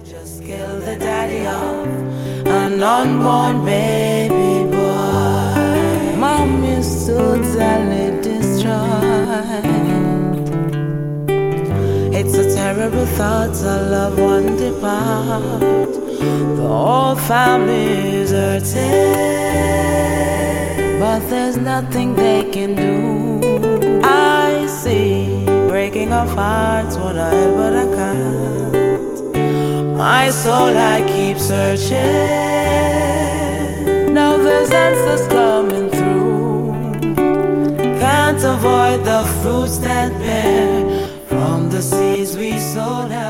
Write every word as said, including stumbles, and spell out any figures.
just killed the daddy of an unborn baby boy. Mom is totally destroyed. It's a terrible thought, a loved one depart. The whole family is hurting, but there's nothing they can do. I see breaking of hearts, what I had but I can't. My soul, I keep searching. Now there's answers coming through. Can't avoid the fruits that bear from the seeds we sowed out.